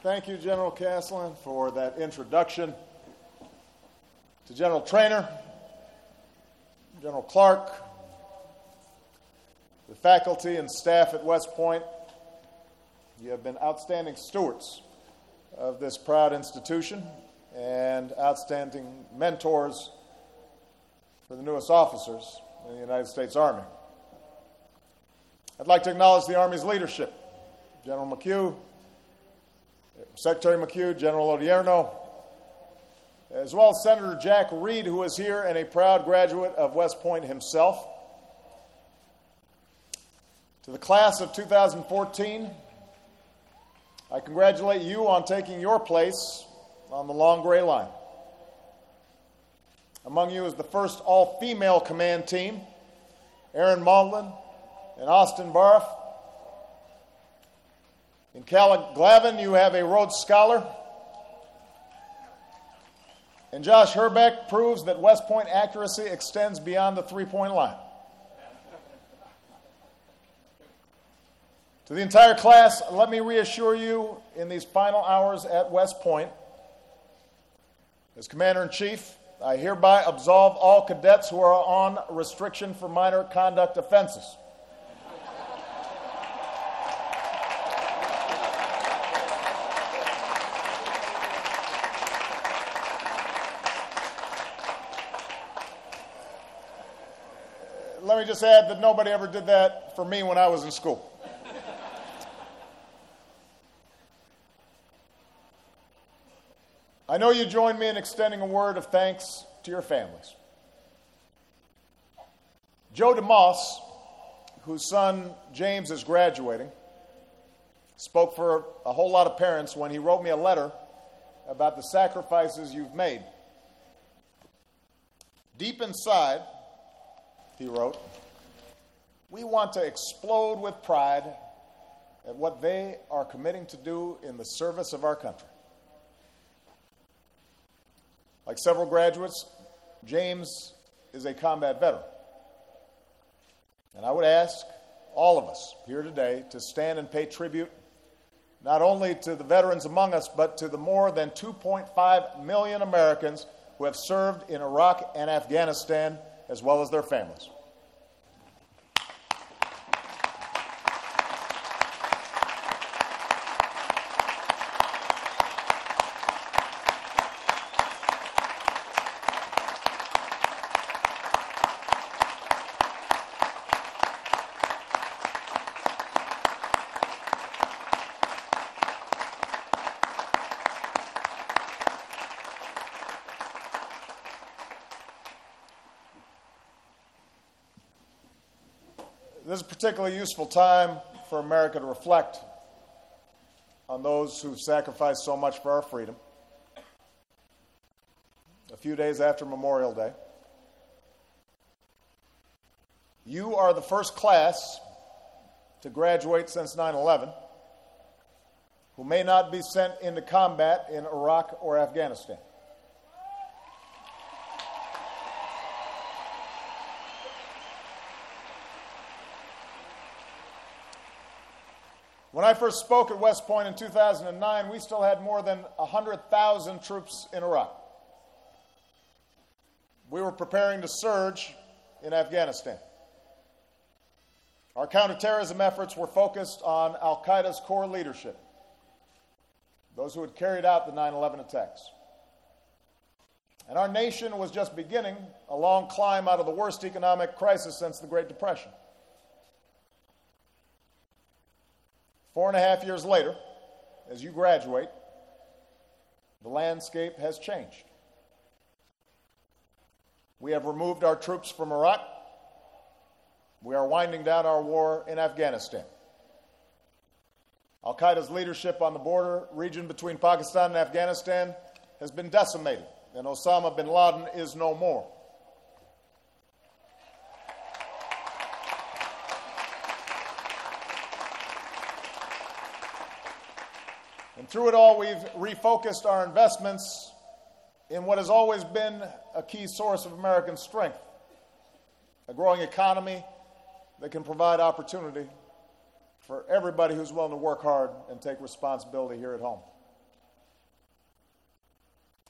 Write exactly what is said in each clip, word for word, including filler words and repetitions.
Thank you, General Caslen, for that introduction. To General Traynor, General Clark, the faculty and staff at West Point, you have been outstanding stewards of this proud institution and outstanding mentors for the newest officers in the United States Army. I'd like to acknowledge the Army's leadership, General McHugh, Secretary McHugh, General Odierno, as well as Senator Jack Reed, who is here and a proud graduate of West Point himself. To the class of two thousand fourteen, I congratulate you on taking your place on the long gray line. Among you is the first all-female command team, Erin Maudlin and Austin Barth. In Calla Glavin, you have a Rhodes Scholar. And Josh Herbeck proves that West Point accuracy extends beyond the three-point line. To the entire class, let me reassure you in these final hours at West Point, as Commander-in-Chief, I hereby absolve all cadets who are on restriction for minor conduct offenses. Let me just add that nobody ever did that for me when I was in school. I know you join me in extending a word of thanks to your families. Joe DeMoss, whose son James is graduating, spoke for a whole lot of parents when he wrote me a letter about the sacrifices you've made. Deep inside, he wrote, we want to explode with pride at what they are committing to do in the service of our country. Like several graduates, James is a combat veteran. And I would ask all of us here today to stand and pay tribute not only to the veterans among us, but to the more than two point five million Americans who have served in Iraq and Afghanistan, as well as their families. This is a particularly useful time for America to reflect on those who've sacrificed so much for our freedom. A few days after Memorial Day, you are the first class to graduate since nine eleven who may not be sent into combat in Iraq or Afghanistan. When I first spoke at West Point in two thousand nine, we still had more than one hundred thousand troops in Iraq. We were preparing to surge in Afghanistan. Our counterterrorism efforts were focused on al-Qaeda's core leadership, those who had carried out the nine eleven attacks. And our nation was just beginning a long climb out of the worst economic crisis since the Great Depression. Four and a half years later, as you graduate, the landscape has changed. We have removed our troops from Iraq. We are winding down our war in Afghanistan. Al-Qaeda's leadership on the border region between Pakistan and Afghanistan has been decimated, and Osama bin Laden is no more. And through it all, we've refocused our investments in what has always been a key source of American strength, a growing economy that can provide opportunity for everybody who's willing to work hard and take responsibility here at home.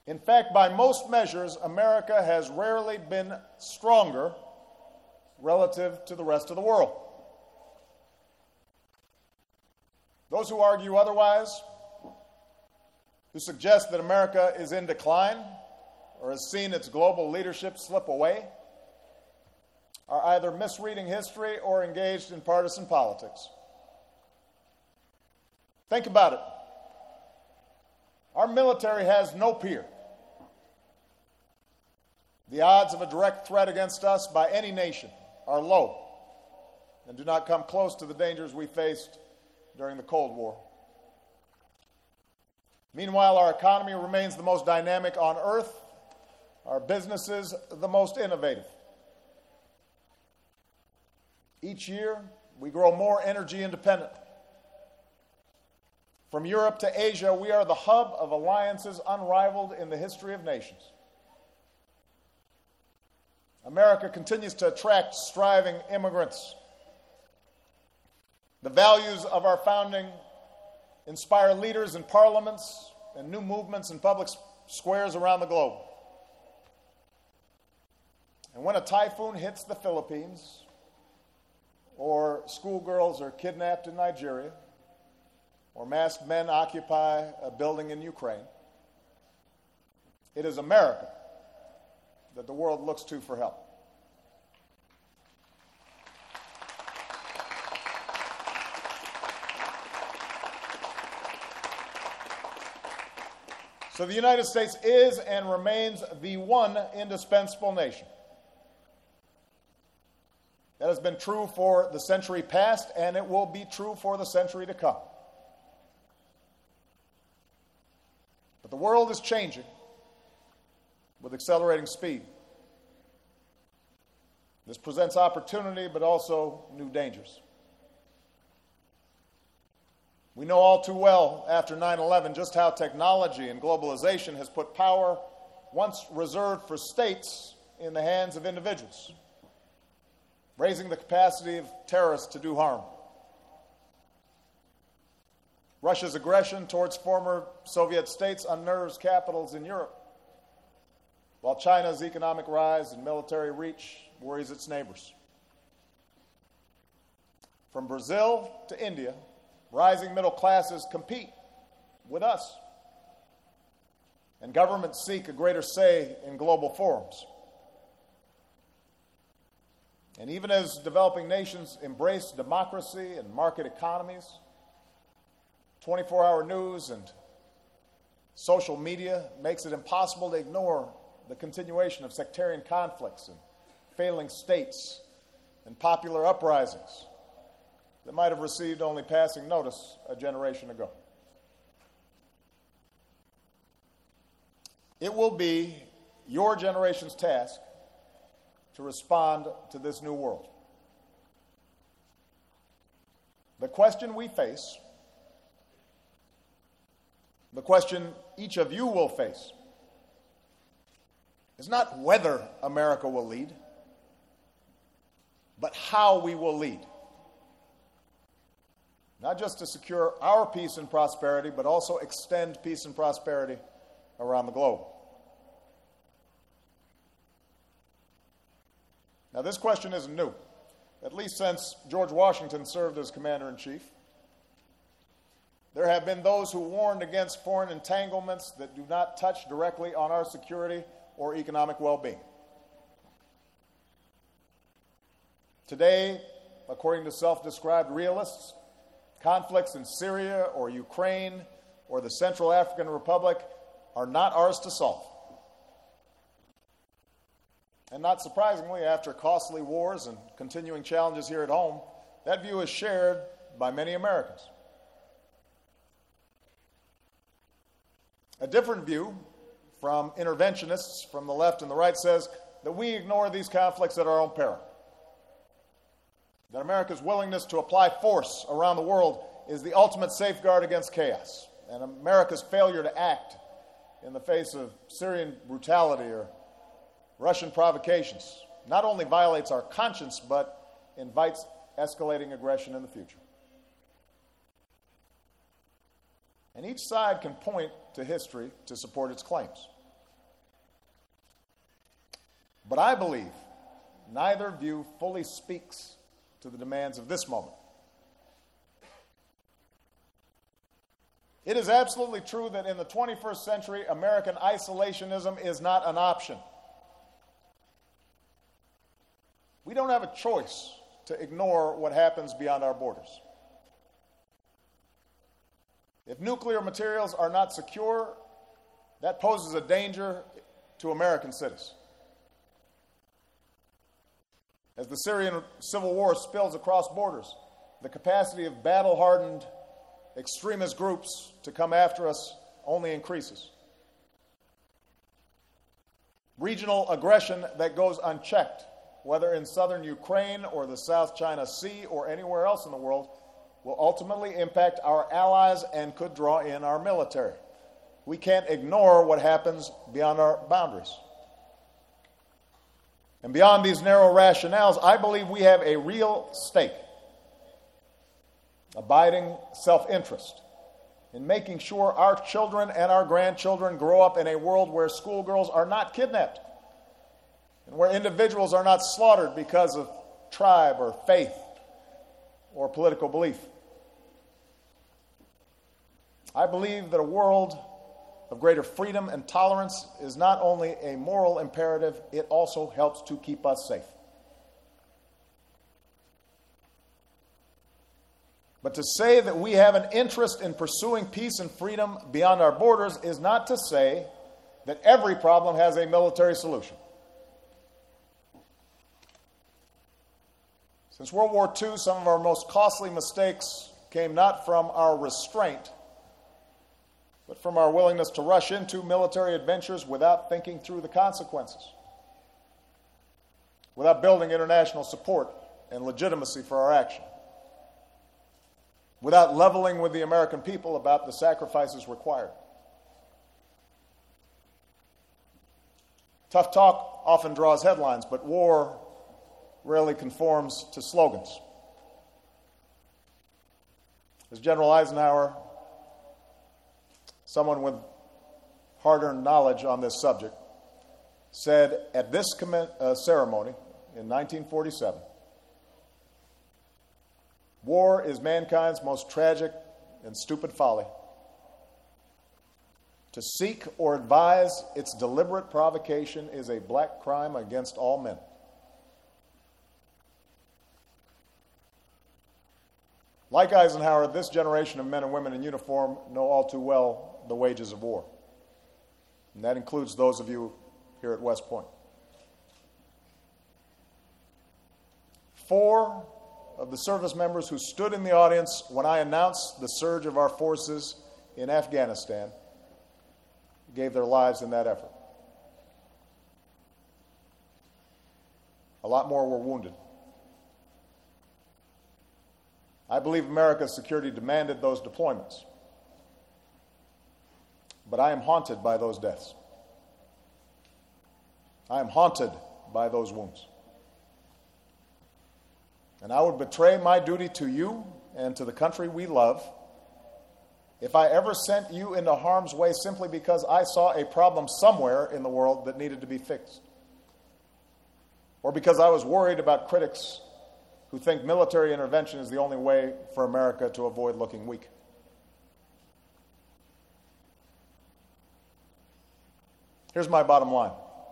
In fact, by most measures, America has rarely been stronger relative to the rest of the world. Those who argue otherwise, who suggest that America is in decline or has seen its global leadership slip away, are either misreading history or engaged in partisan politics. Think about it. Our military has no peer. The odds of a direct threat against us by any nation are low and do not come close to the dangers we faced during the Cold War. Meanwhile, our economy remains the most dynamic on earth, our businesses the most innovative. Each year, we grow more energy independent. From Europe to Asia, we are the hub of alliances unrivaled in the history of nations. America continues to attract striving immigrants. The values of our founding inspire leaders in parliaments and new movements in public squares around the globe. And when a typhoon hits the Philippines, or schoolgirls are kidnapped in Nigeria, or masked men occupy a building in Ukraine, it is America that the world looks to for help. So the United States is and remains the one indispensable nation. That has been true for the century past, and it will be true for the century to come. But the world is changing with accelerating speed. This presents opportunity, but also new dangers. We know all too well after nine eleven just how technology and globalization has put power once reserved for states in the hands of individuals, raising the capacity of terrorists to do harm. Russia's aggression towards former Soviet states unnerves capitals in Europe, while China's economic rise and military reach worries its neighbors. From Brazil to India, rising middle classes compete with us, and governments seek a greater say in global forums. And even as developing nations embrace democracy and market economies, twenty-four hour news and social media makes it impossible to ignore the continuation of sectarian conflicts and failing states and popular uprisings that might have received only passing notice a generation ago. It will be your generation's task to respond to this new world. The question we face, the question each of you will face, is not whether America will lead, but how we will lead. Not just to secure our peace and prosperity, but also extend peace and prosperity around the globe. Now, this question isn't new, at least since George Washington served as commander-in-chief. There have been those who warned against foreign entanglements that do not touch directly on our security or economic well-being. Today, according to self-described realists, conflicts in Syria or Ukraine or the Central African Republic are not ours to solve. And not surprisingly, after costly wars and continuing challenges here at home, that view is shared by many Americans. A different view from interventionists from the left and the right says that we ignore these conflicts at our own peril. That America's willingness to apply force around the world is the ultimate safeguard against chaos. And America's failure to act in the face of Syrian brutality or Russian provocations not only violates our conscience, but invites escalating aggression in the future. And each side can point to history to support its claims. But I believe neither view fully speaks to the demands of this moment. It is absolutely true that in the twenty-first century, American isolationism is not an option. We don't have a choice to ignore what happens beyond our borders. If nuclear materials are not secure, that poses a danger to American citizens. As the Syrian civil war spills across borders, the capacity of battle-hardened extremist groups to come after us only increases. Regional aggression that goes unchecked, whether in southern Ukraine or the South China Sea or anywhere else in the world, will ultimately impact our allies and could draw in our military. We can't ignore what happens beyond our boundaries. And beyond these narrow rationales, I believe we have a real stake, abiding self-interest, in making sure our children and our grandchildren grow up in a world where schoolgirls are not kidnapped and where individuals are not slaughtered because of tribe or faith or political belief. I believe that a world of greater freedom and tolerance is not only a moral imperative, it also helps to keep us safe. But to say that we have an interest in pursuing peace and freedom beyond our borders is not to say that every problem has a military solution. Since World War Two, some of our most costly mistakes came not from our restraint, but from our willingness to rush into military adventures without thinking through the consequences, without building international support and legitimacy for our action, without leveling with the American people about the sacrifices required. Tough talk often draws headlines, but war rarely conforms to slogans. As General Eisenhower, someone with hard-earned knowledge on this subject, said at this commen- uh, ceremony in nineteen forty-seven, "War is mankind's most tragic and stupid folly. To seek or advise its deliberate provocation is a black crime against all men." Like Eisenhower, this generation of men and women in uniform know all too well the wages of war. And that includes those of you here at West Point. Four of the service members who stood in the audience when I announced the surge of our forces in Afghanistan gave their lives in that effort. A lot more were wounded. I believe America's security demanded those deployments. But I am haunted by those deaths. I am haunted by those wounds. And I would betray my duty to you and to the country we love if I ever sent you into harm's way simply because I saw a problem somewhere in the world that needed to be fixed, or because I was worried about critics who think military intervention is the only way for America to avoid looking weak. Here's my bottom line.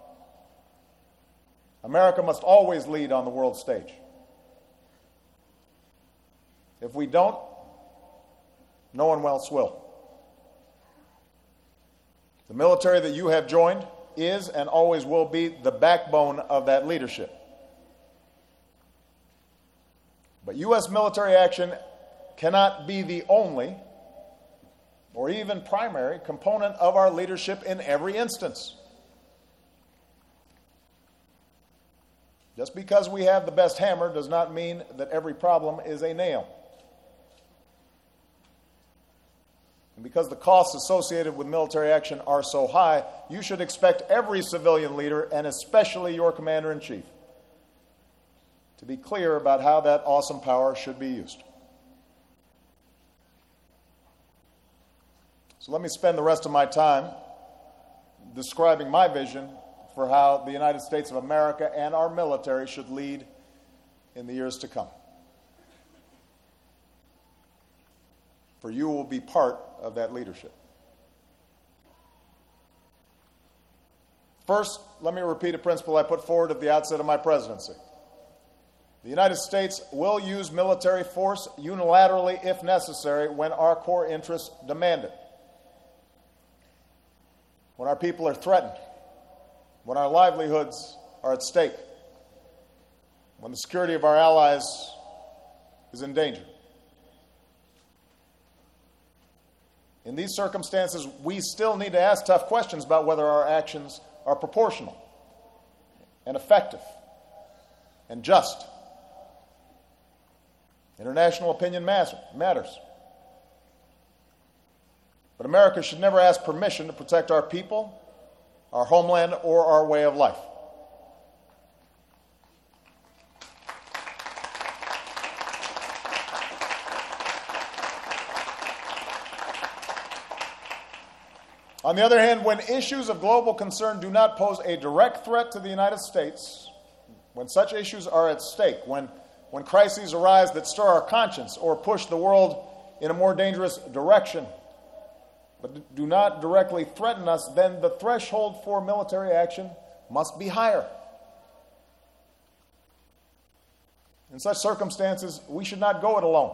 America must always lead on the world stage. If we don't, no one else will. The military that you have joined is and always will be the backbone of that leadership. But U S military action cannot be the only or even primary component of our leadership in every instance. Just because we have the best hammer does not mean that every problem is a nail. And because the costs associated with military action are so high, you should expect every civilian leader, and especially your commander-in-chief, to be clear about how that awesome power should be used. So let me spend the rest of my time describing my vision for how the United States of America and our military should lead in the years to come. For you will be part of that leadership. First, let me repeat a principle I put forward at the outset of my presidency. The United States will use military force unilaterally if necessary when our core interests demand it. When our people are threatened, when our livelihoods are at stake, when the security of our allies is in danger. In these circumstances, we still need to ask tough questions about whether our actions are proportional and effective and just. International opinion matters. But America should never ask permission to protect our people, our homeland, or our way of life. On the other hand, when issues of global concern do not pose a direct threat to the United States, when such issues are at stake, when, when crises arise that stir our conscience or push the world in a more dangerous direction, but do not directly threaten us, then the threshold for military action must be higher. In such circumstances, we should not go it alone.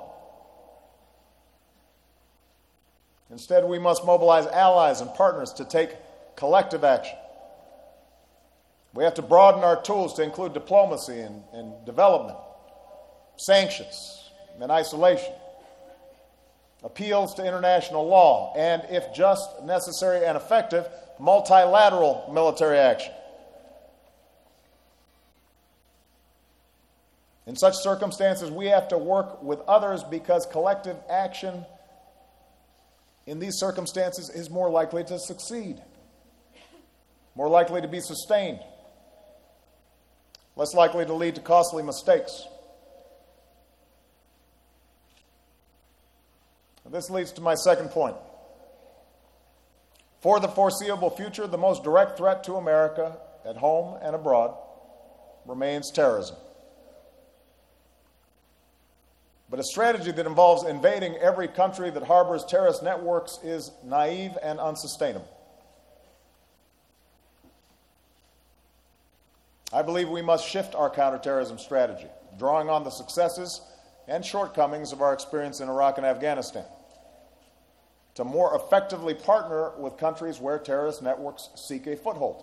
Instead, we must mobilize allies and partners to take collective action. We have to broaden our tools to include diplomacy and, and development, sanctions and isolation, appeals to international law, and, if just, necessary, and effective, multilateral military action. In such circumstances, we have to work with others because collective action in these circumstances is more likely to succeed, more likely to be sustained, less likely to lead to costly mistakes. This leads to my second point. For the foreseeable future, the most direct threat to America, at home and abroad, remains terrorism. But a strategy that involves invading every country that harbors terrorist networks is naive and unsustainable. I believe we must shift our counterterrorism strategy, drawing on the successes and shortcomings of our experience in Iraq and Afghanistan, to more effectively partner with countries where terrorist networks seek a foothold.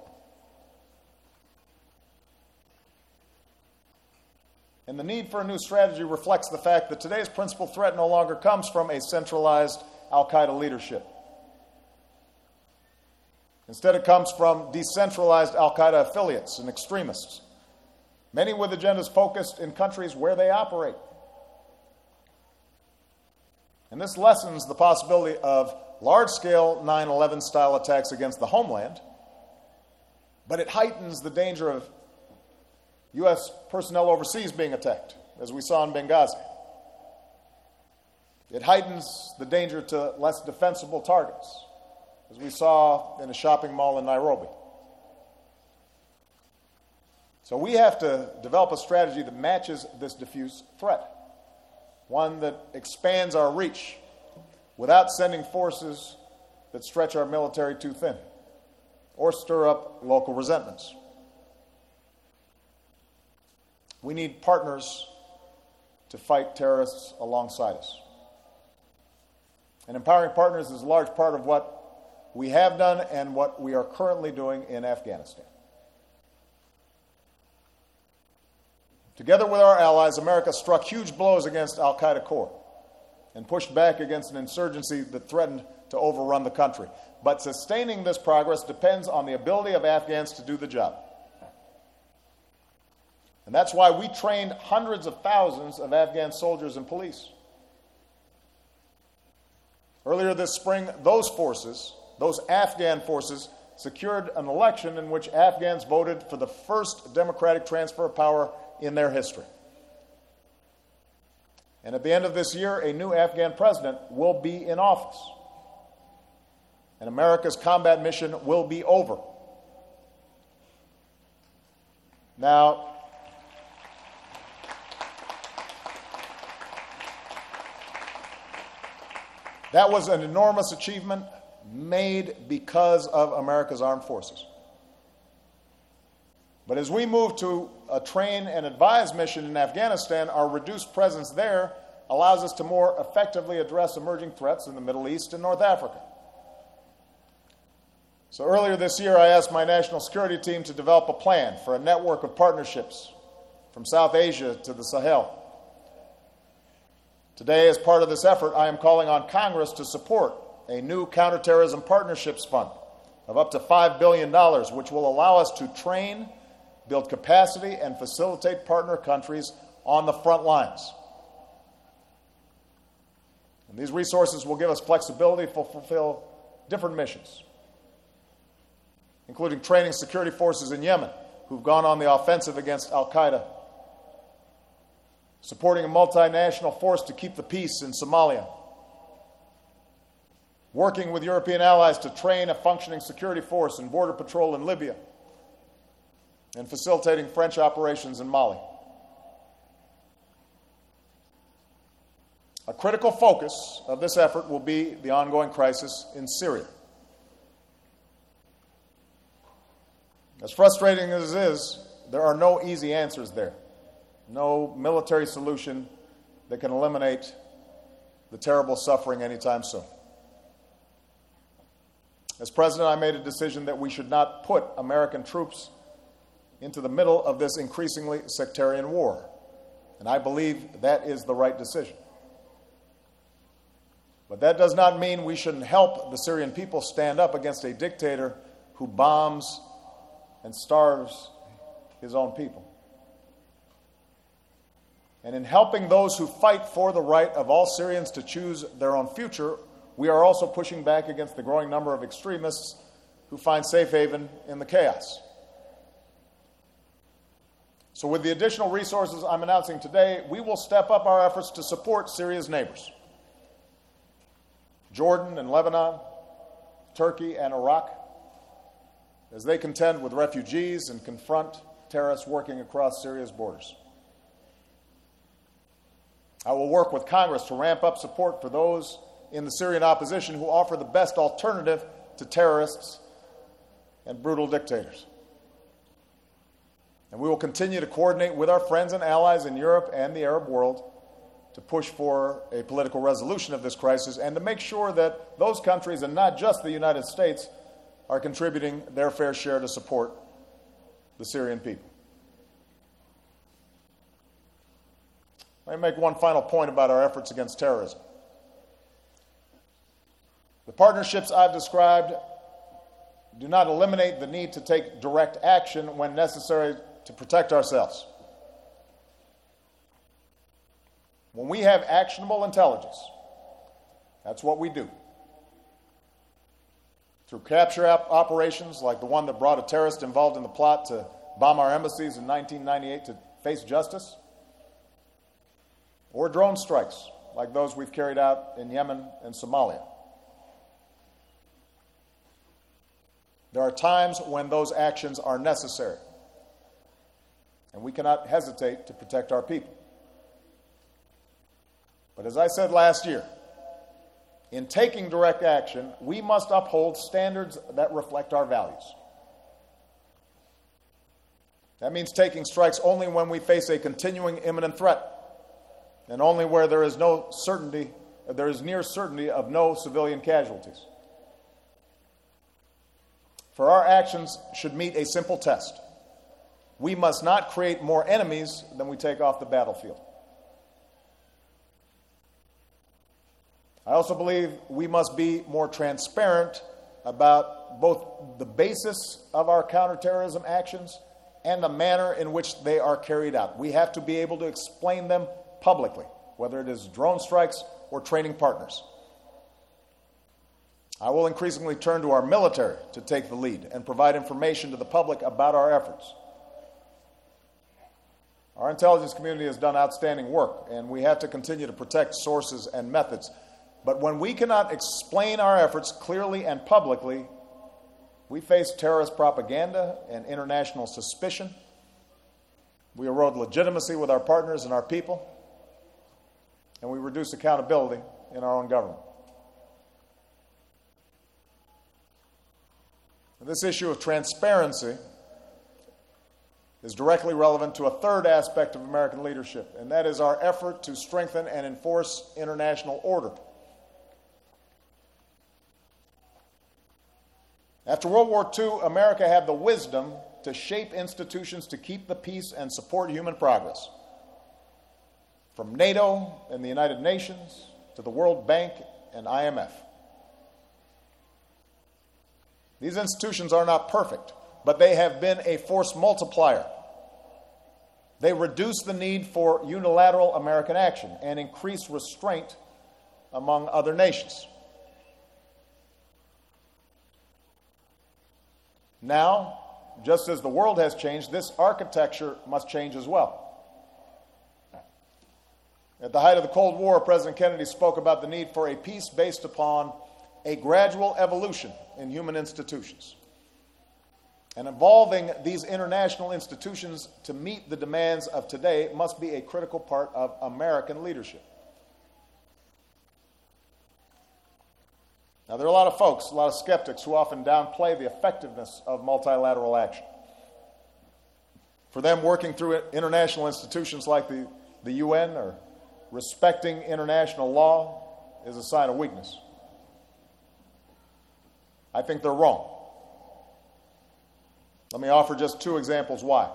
And the need for a new strategy reflects the fact that today's principal threat no longer comes from a centralized al-Qaeda leadership. Instead, it comes from decentralized al-Qaeda affiliates and extremists, many with agendas focused in countries where they operate. And this lessens the possibility of large-scale nine eleven style attacks against the homeland, but it heightens the danger of U S personnel overseas being attacked, as we saw in Benghazi. It heightens the danger to less defensible targets, as we saw in a shopping mall in Nairobi. So we have to develop a strategy that matches this diffuse threat, one that expands our reach without sending forces that stretch our military too thin or stir up local resentments. We need partners to fight terrorists alongside us. And empowering partners is a large part of what we have done and what we are currently doing in Afghanistan. Together with our allies, America struck huge blows against al-Qaeda core and pushed back against an insurgency that threatened to overrun the country. But sustaining this progress depends on the ability of Afghans to do the job. And that's why we trained hundreds of thousands of Afghan soldiers and police. Earlier this spring, those forces, those Afghan forces, secured an election in which Afghans voted for the first democratic transfer of power in their history. And at the end of this year, a new Afghan president will be in office. And America's combat mission will be over. Now, that was an enormous achievement made because of America's armed forces. But as we move to a train and advise mission in Afghanistan, our reduced presence there allows us to more effectively address emerging threats in the Middle East and North Africa. So earlier this year, I asked my national security team to develop a plan for a network of partnerships from South Asia to the Sahel. Today, as part of this effort, I am calling on Congress to support a new counterterrorism partnerships fund of up to five billion dollars, which will allow us to train, build capacity, and facilitate partner countries on the front lines. And these resources will give us flexibility to fulfill different missions, including training security forces in Yemen who've gone on the offensive against al-Qaeda, supporting a multinational force to keep the peace in Somalia, working with European allies to train a functioning security force and border patrol in Libya, and facilitating French operations in Mali. A critical focus of this effort will be the ongoing crisis in Syria. As frustrating as it is, there are no easy answers there. No military solution that can eliminate the terrible suffering anytime soon. As president, I made a decision that we should not put American troops into the middle of this increasingly sectarian war, and I believe that is the right decision. But that does not mean we shouldn't help the Syrian people stand up against a dictator who bombs and starves his own people. And in helping those who fight for the right of all Syrians to choose their own future, we are also pushing back against the growing number of extremists who find safe haven in the chaos. So with the additional resources I'm announcing today, we will step up our efforts to support Syria's neighbors, Jordan and Lebanon, Turkey and Iraq, as they contend with refugees and confront terrorists working across Syria's borders. I will work with Congress to ramp up support for those in the Syrian opposition who offer the best alternative to terrorists and brutal dictators. And we will continue to coordinate with our friends and allies in Europe and the Arab world to push for a political resolution of this crisis and to make sure that those countries, and not just the United States, are contributing their fair share to support the Syrian people. Let me make one final point about our efforts against terrorism. The partnerships I've described do not eliminate the need to take direct action when necessary to protect ourselves. When we have actionable intelligence, that's what we do. Through capture op- operations like the one that brought a terrorist involved in the plot to bomb our embassies in nineteen ninety-eight to face justice, or drone strikes like those we've carried out in Yemen and Somalia. There are times when those actions are necessary, and we cannot hesitate to protect our people. But as I said last year, in taking direct action, we must uphold standards that reflect our values. That means taking strikes only when we face a continuing imminent threat, and only where there is no certainty, there is near certainty of no civilian casualties. For our actions should meet a simple test. We must not create more enemies than we take off the battlefield. I also believe we must be more transparent about both the basis of our counterterrorism actions and the manner in which they are carried out. We have to be able to explain them publicly, whether it is drone strikes or training partners. I will increasingly turn to our military to take the lead and provide information to the public about our efforts. Our intelligence community has done outstanding work, and we have to continue to protect sources and methods. But when we cannot explain our efforts clearly and publicly, we face terrorist propaganda and international suspicion, We erode legitimacy with our partners and our people, and we reduce accountability in our own government. And this issue of transparency is directly relevant to a third aspect of American leadership, and that is our effort to strengthen and enforce international order. After World War Two, America had the wisdom to shape institutions to keep the peace and support human progress. From NATO and the United Nations to the World Bank and I M F. These institutions are not perfect, but they have been a force multiplier. They reduce the need for unilateral American action and increase restraint among other nations. Now, just as the world has changed, this architecture must change as well. At the height of the Cold War, President Kennedy spoke about the need for a peace based upon a gradual evolution in human institutions. And evolving these international institutions to meet the demands of today must be a critical part of American leadership. Now, there are a lot of folks, a lot of skeptics who often downplay the effectiveness of multilateral action. For them, working through international institutions like the, the U N or respecting international law is a sign of weakness. I think they're wrong. Let me offer just two examples why.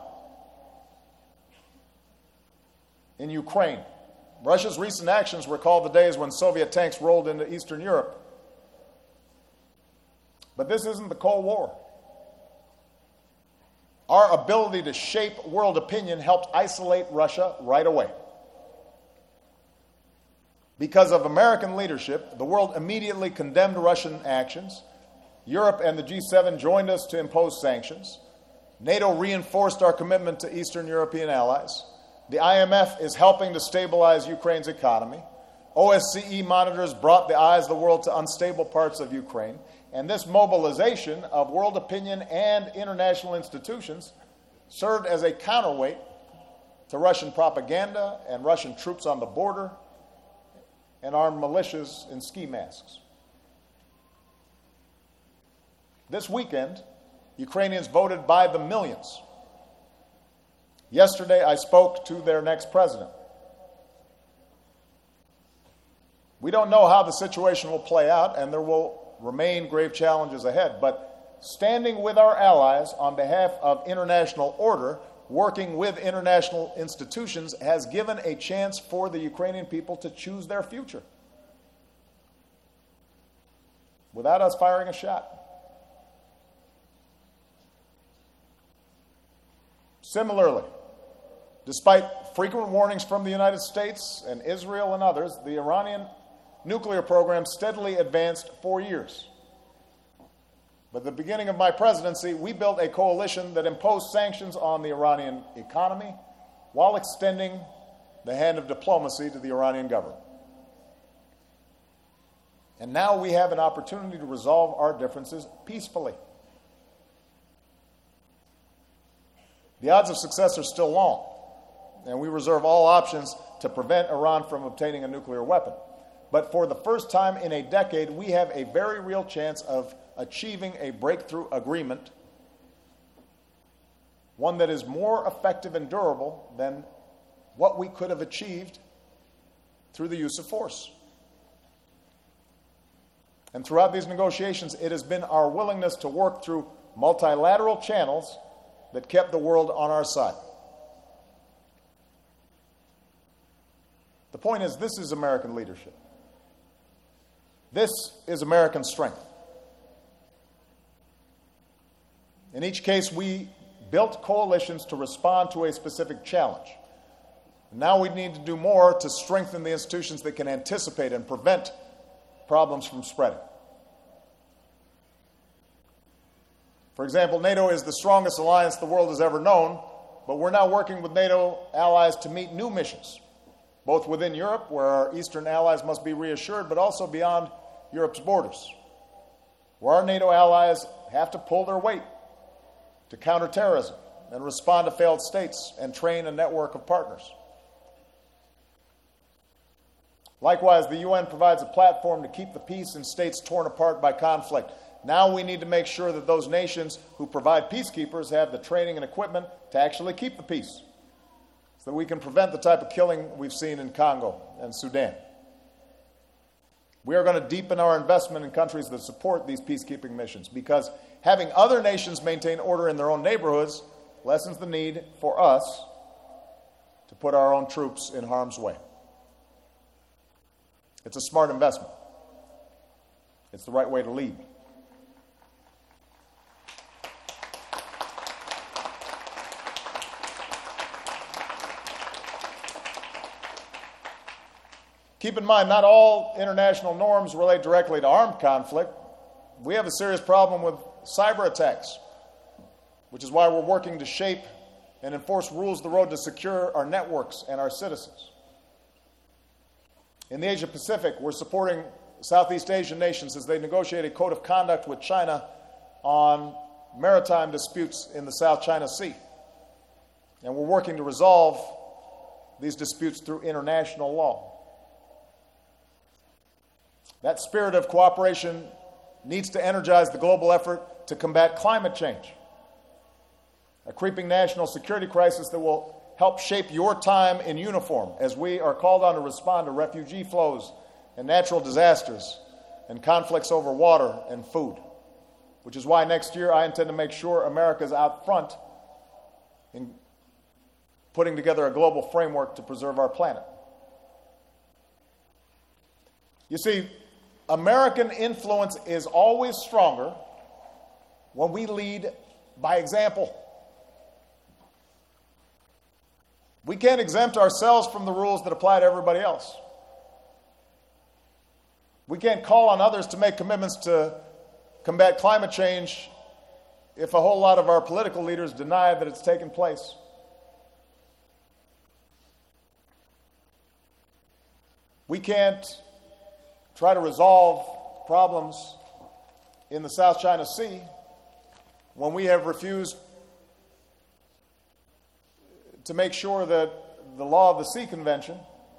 In Ukraine, Russia's recent actions recall the days when Soviet tanks rolled into Eastern Europe. But this isn't the Cold War. Our ability to shape world opinion helped isolate Russia right away. Because of American leadership, the world immediately condemned Russian actions. Europe and the G seven joined us to impose sanctions. NATO reinforced our commitment to Eastern European allies. The I M F is helping to stabilize Ukraine's economy. O S C E monitors brought the eyes of the world to unstable parts of Ukraine. And this mobilization of world opinion and international institutions served as a counterweight to Russian propaganda and Russian troops on the border and armed militias in ski masks. This weekend, Ukrainians voted by the millions. Yesterday, I spoke to their next president. We don't know how the situation will play out, and there will remain grave challenges ahead, but standing with our allies on behalf of international order, working with international institutions, has given a chance for the Ukrainian people to choose their future without us firing a shot. Similarly, despite frequent warnings from the United States and Israel and others, the Iranian nuclear program steadily advanced for years. But at the beginning of my presidency, we built a coalition that imposed sanctions on the Iranian economy while extending the hand of diplomacy to the Iranian government. And now we have an opportunity to resolve our differences peacefully. The odds of success are still long, and we reserve all options to prevent Iran from obtaining a nuclear weapon. But for the first time in a decade, we have a very real chance of achieving a breakthrough agreement, one that is more effective and durable than what we could have achieved through the use of force. And throughout these negotiations, it has been our willingness to work through multilateral channels that kept the world on our side. The point is, this is American leadership. This is American strength. In each case, we built coalitions to respond to a specific challenge. Now we need to do more to strengthen the institutions that can anticipate and prevent problems from spreading. For example, NATO is the strongest alliance the world has ever known, but we're now working with NATO allies to meet new missions, both within Europe, where our eastern allies must be reassured, but also beyond Europe's borders, where our NATO allies have to pull their weight to counter terrorism and respond to failed states and train a network of partners. Likewise, the U N provides a platform to keep the peace in states torn apart by conflict. Now we need to make sure that those nations who provide peacekeepers have the training and equipment to actually keep the peace, so that we can prevent the type of killing we've seen in Congo and Sudan. We are going to deepen our investment in countries that support these peacekeeping missions, because having other nations maintain order in their own neighborhoods lessens the need for us to put our own troops in harm's way. It's a smart investment. It's the right way to lead. Keep in mind, not all international norms relate directly to armed conflict. We have a serious problem with cyber attacks, which is why we're working to shape and enforce rules of the road to secure our networks and our citizens. In the Asia Pacific, we're supporting Southeast Asian nations as they negotiate a code of conduct with China on maritime disputes in the South China Sea. And we're working to resolve these disputes through international law. That spirit of cooperation needs to energize the global effort to combat climate change, a creeping national security crisis that will help shape your time in uniform as we are called on to respond to refugee flows and natural disasters and conflicts over water and food, which is why next year I intend to make sure America is out front in putting together a global framework to preserve our planet. You see, American influence is always stronger when we lead by example. We can't exempt ourselves from the rules that apply to everybody else. We can't call on others to make commitments to combat climate change if a whole lot of our political leaders deny that it's taken place. We can't try to resolve problems in the South China Sea when we have refused to make sure that the law of the sea convention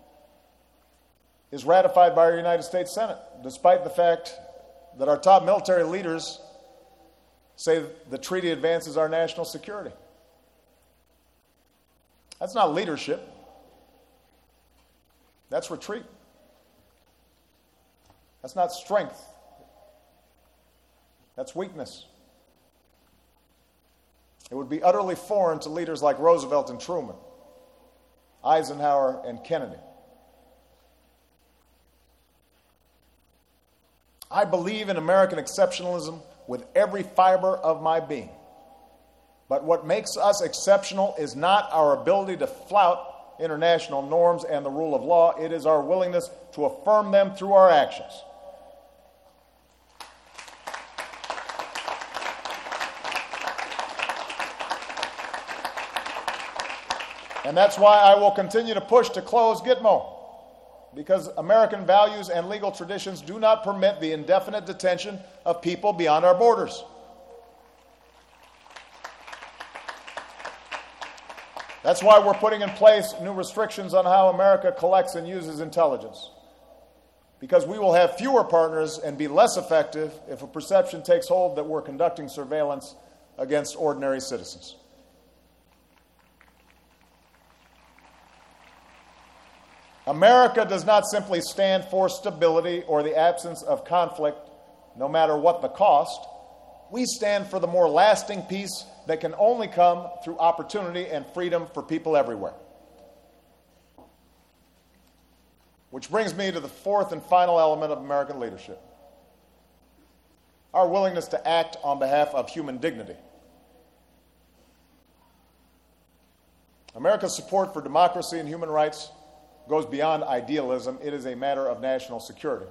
is ratified by our United States Senate, despite the fact that our top military leaders say the treaty advances our national security. That's not leadership. That's retreat. That's not strength. That's weakness. It would be utterly foreign to leaders like Roosevelt and Truman, Eisenhower and Kennedy. I believe in American exceptionalism with every fiber of my being. But what makes us exceptional is not our ability to flout international norms and the rule of law. It is our willingness to affirm them through our actions. And that's why I will continue to push to close Gitmo, because American values and legal traditions do not permit the indefinite detention of people beyond our borders. That's why we're putting in place new restrictions on how America collects and uses intelligence, because we will have fewer partners and be less effective if a perception takes hold that we're conducting surveillance against ordinary citizens. America does not simply stand for stability or the absence of conflict, no matter what the cost. We stand for the more lasting peace that can only come through opportunity and freedom for people everywhere. Which brings me to the fourth and final element of American leadership: our willingness to act on behalf of human dignity. America's support for democracy and human rights goes beyond idealism. It is a matter of national security.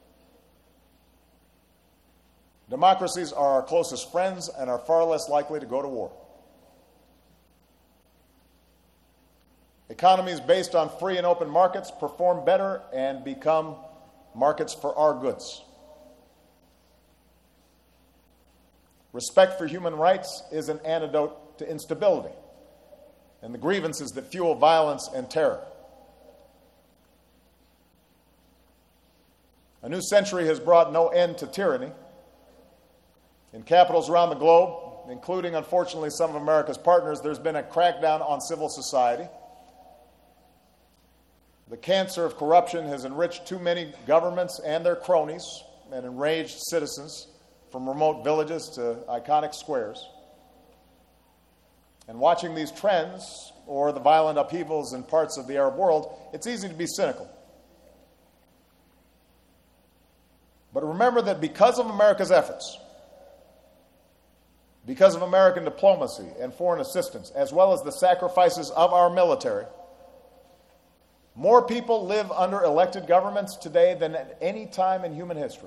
Democracies are our closest friends and are far less likely to go to war. Economies based on free and open markets perform better and become markets for our goods. Respect for human rights is an antidote to instability and the grievances that fuel violence and terror. A new century has brought no end to tyranny. In capitals around the globe, including, unfortunately, some of America's partners, there's been a crackdown on civil society. The cancer of corruption has enriched too many governments and their cronies and enraged citizens from remote villages to iconic squares. And watching these trends, or the violent upheavals in parts of the Arab world, it's easy to be cynical. But remember that because of America's efforts, because of American diplomacy and foreign assistance, as well as the sacrifices of our military, more people live under elected governments today than at any time in human history.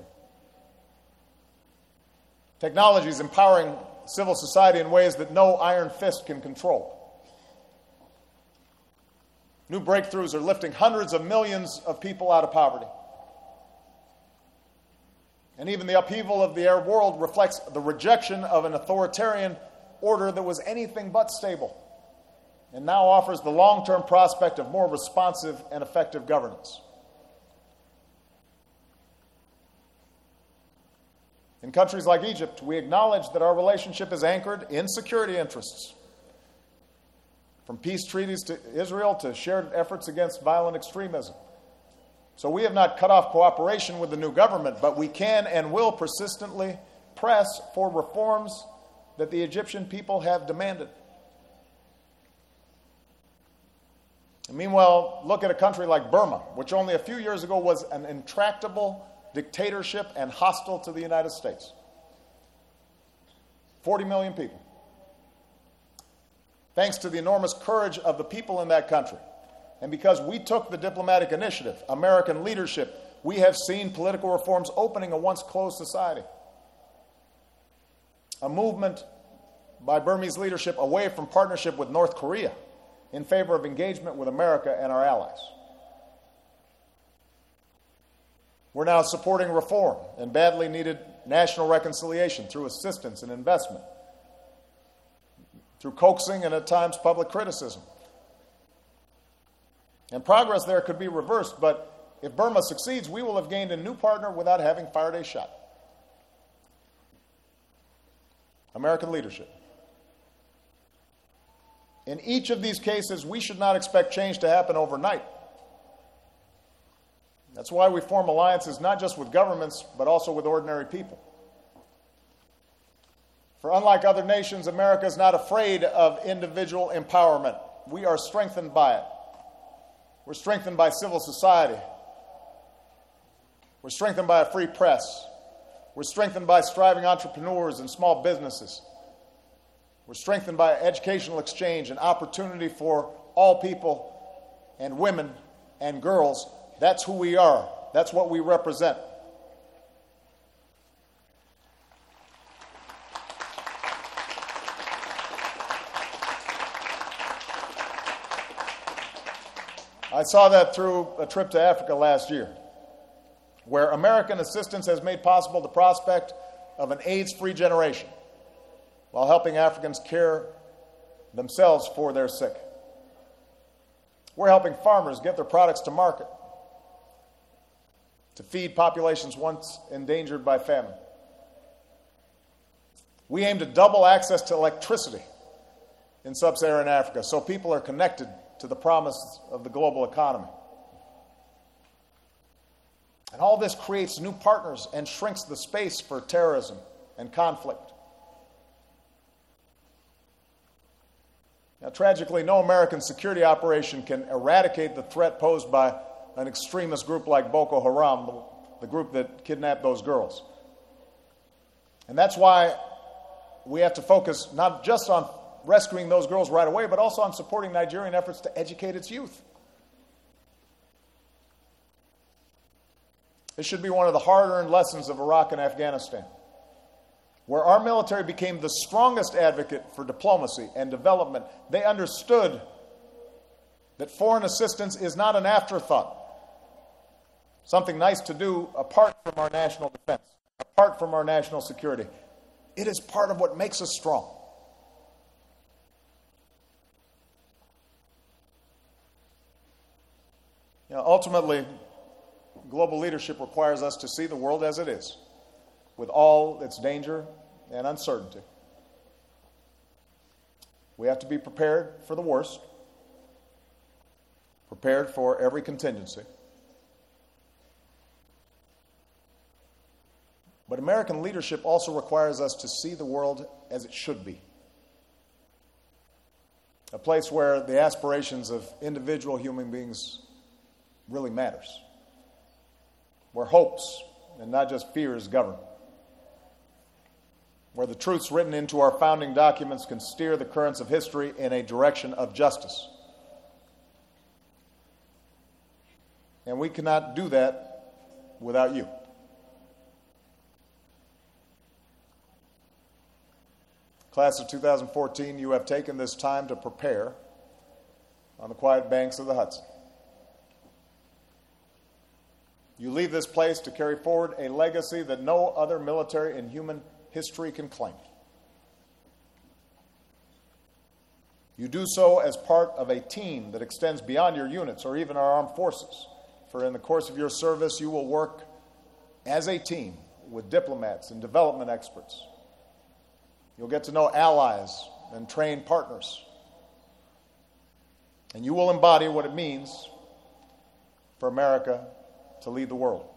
Technology is empowering civil society in ways that no iron fist can control. New breakthroughs are lifting hundreds of millions of people out of poverty. And even the upheaval of the Arab world reflects the rejection of an authoritarian order that was anything but stable, and now offers the long-term prospect of more responsive and effective governance. In countries like Egypt, we acknowledge that our relationship is anchored in security interests, from peace treaties to Israel to shared efforts against violent extremism. So we have not cut off cooperation with the new government, but we can and will persistently press for reforms that the Egyptian people have demanded. And meanwhile, look at a country like Burma, which only a few years ago was an intractable dictatorship and hostile to the United States. forty million people. Thanks to the enormous courage of the people in that country, and because we took the diplomatic initiative, American leadership, we have seen political reforms opening a once closed society. A movement by Burmese leadership away from partnership with North Korea in favor of engagement with America and our allies. We're now supporting reform and badly needed national reconciliation through assistance and investment, through coaxing and at times public criticism. And progress there could be reversed, but if Burma succeeds, we will have gained a new partner without having fired a shot. American leadership. In each of these cases, we should not expect change to happen overnight. That's why we form alliances not just with governments, but also with ordinary people. For unlike other nations, America is not afraid of individual empowerment. We are strengthened by it. We're strengthened by civil society. We're strengthened by a free press. We're strengthened by striving entrepreneurs and small businesses. We're strengthened by educational exchange and opportunity for all people and women and girls. That's who we are. That's what we represent. I saw that through a trip to Africa last year, where American assistance has made possible the prospect of an AIDS-free generation while helping Africans care themselves for their sick. We're helping farmers get their products to market to feed populations once endangered by famine. We aim to double access to electricity in sub-Saharan Africa so people are connected to the promise of the global economy. And all this creates new partners and shrinks the space for terrorism and conflict. Now, tragically, no American security operation can eradicate the threat posed by an extremist group like Boko Haram, the, the group that kidnapped those girls. And that's why we have to focus not just on rescuing those girls right away, but also on supporting Nigerian efforts to educate its youth. This should be one of the hard-earned lessons of Iraq and Afghanistan, where our military became the strongest advocate for diplomacy and development. They understood that foreign assistance is not an afterthought, something nice to do apart from our national defense, apart from our national security. It is part of what makes us strong. Ultimately, global leadership requires us to see the world as it is, with all its danger and uncertainty. We have to be prepared for the worst, prepared for every contingency. But American leadership also requires us to see the world as it should be. A place where the aspirations of individual human beings really matters. Where hopes and not just fears govern. Where the truths written into our founding documents can steer the currents of history in a direction of justice. And we cannot do that without you. Class of two thousand fourteen, you have taken this time to prepare on the quiet banks of the Hudson. You leave this place to carry forward a legacy that no other military in human history can claim. You do so as part of a team that extends beyond your units or even our armed forces. For in the course of your service, you will work as a team with diplomats and development experts. You'll get to know allies and train partners. And you will embody what it means for America to lead the world.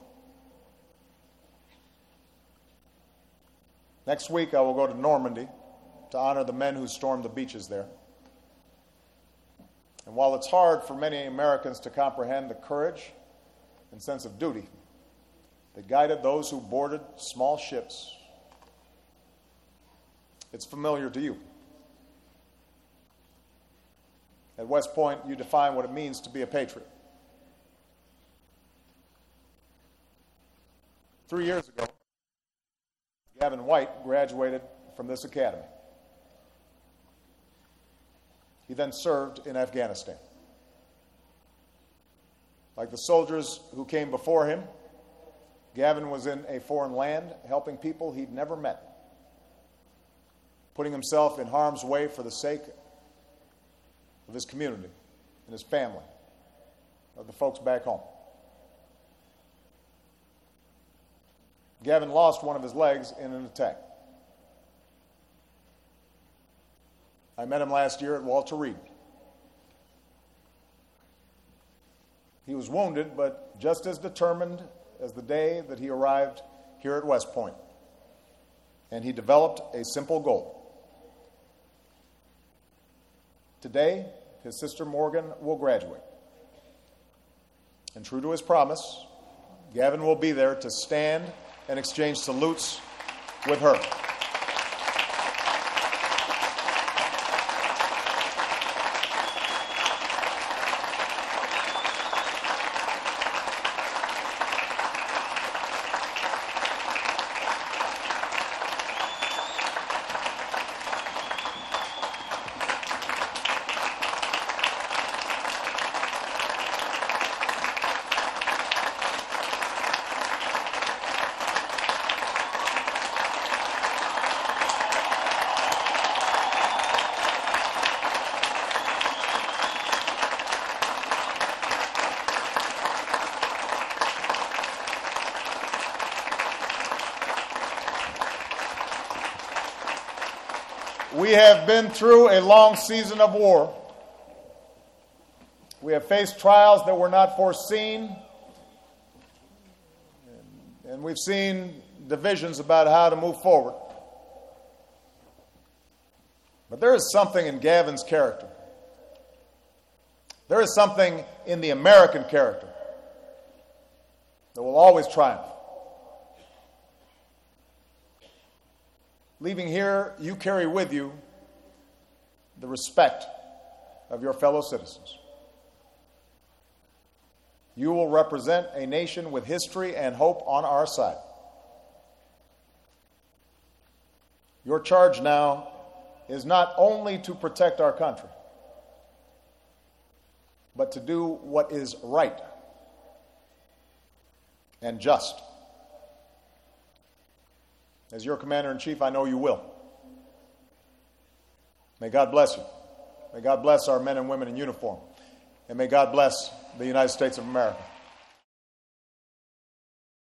Next week, I will go to Normandy to honor the men who stormed the beaches there. And while it's hard for many Americans to comprehend the courage and sense of duty that guided those who boarded small ships, it's familiar to you. At West Point, you define what it means to be a patriot. Three years ago, Gavin White graduated from this academy. He then served in Afghanistan. Like the soldiers who came before him, Gavin was in a foreign land helping people he'd never met, putting himself in harm's way for the sake of his community and his family, of the folks back home. Gavin lost one of his legs in an attack. I met him last year at Walter Reed. He was wounded, but just as determined as the day that he arrived here at West Point. And he developed a simple goal. Today, his sister Morgan will graduate. And true to his promise, Gavin will be there to stand and exchange salutes with her. We have been through a long season of war. We have faced trials that were not foreseen, and we've seen divisions about how to move forward. But there is something in Gavin's character. There is something in the American character that will always triumph. Leaving here, you carry with you the respect of your fellow citizens. You will represent a nation with history and hope on our side. Your charge now is not only to protect our country, but to do what is right and just. As your commander-in-chief, I know you will. May God bless you. May God bless our men and women in uniform. And may God bless the United States of America.